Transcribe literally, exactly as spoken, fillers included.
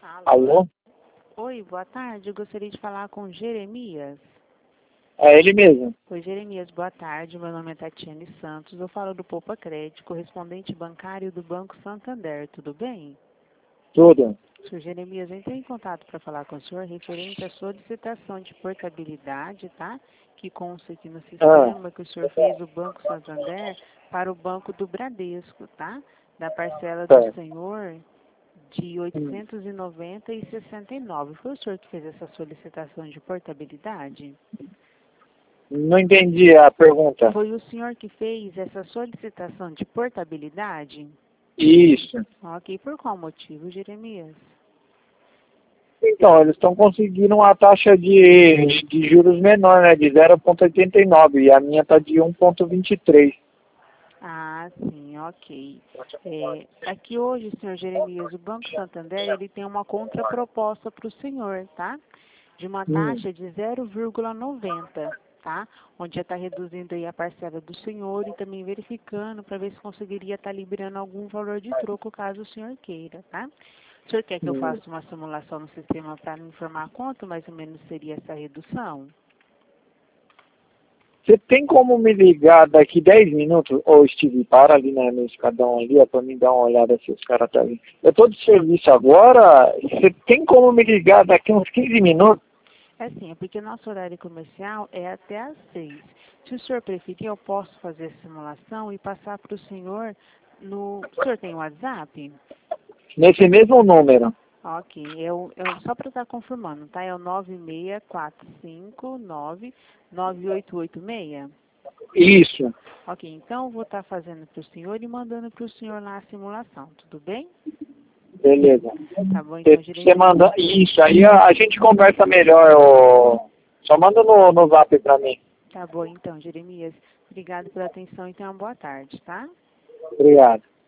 Alô? Alô? Oi, boa tarde. Eu gostaria de falar com Jeremias. É ele mesmo. Oi, Jeremias, boa tarde. Meu nome é Tatiane Santos. Eu falo do Poupa Crédito, correspondente bancário do Banco Santander. Tudo bem? Tudo. senhor Jeremias, eu entrei em contato para falar com o senhor referente à solicitação de portabilidade, tá? Que consta aqui no sistema que o senhor fez do Banco Santander para o Banco do Bradesco, tá? Da parcela do Certo. senhor de oitocentos e noventa e sessenta e nove. Foi o senhor que fez essa solicitação de portabilidade? Não entendi a pergunta. Foi o senhor que fez essa solicitação de portabilidade? Isso. Ok, por qual motivo, Jeremias? Então, eles estão conseguindo uma taxa de, de juros menor, né? De zero vírgula oitenta e nove e a minha está de um vírgula vinte e três. Ah, sim, ok. É, aqui hoje, senhor Jeremias, o Banco Santander, ele tem uma contraproposta para o senhor, tá? De uma Hum. taxa de zero vírgula noventa, tá? Onde já está reduzindo aí a parcela do senhor e também verificando para ver se conseguiria estar liberando algum valor de troco, caso o senhor queira, tá? O senhor quer que eu Hum. faça uma simulação no sistema para me informar quanto mais ou menos seria essa redução? Você tem como me ligar daqui dez minutos? Ô, Steve, para ali né, no escadão ali, ó, pra me dar uma olhada se os caras estão ali. Eu tô de serviço agora, você tem como me ligar daqui uns quinze minutos? É assim, é porque nosso horário comercial é até às seis. Se o senhor preferir, eu posso fazer a simulação e passar para o senhor no... O senhor tem WhatsApp? Nesse mesmo número. Ok, eu, eu, só para estar confirmando, tá? É o nove seis quatro cinco nove nove oito oito seis? Isso. Ok, então eu vou estar fazendo para o senhor e mandando para o senhor lá a simulação, tudo bem? Beleza. Tá bom, então, Você Jeremias. manda. Isso, aí a, a gente conversa melhor. Ô... Só manda no, no zap pra mim. Tá bom, então, Jeremias. Obrigado pela atenção e tenha uma boa tarde, tá? Obrigado.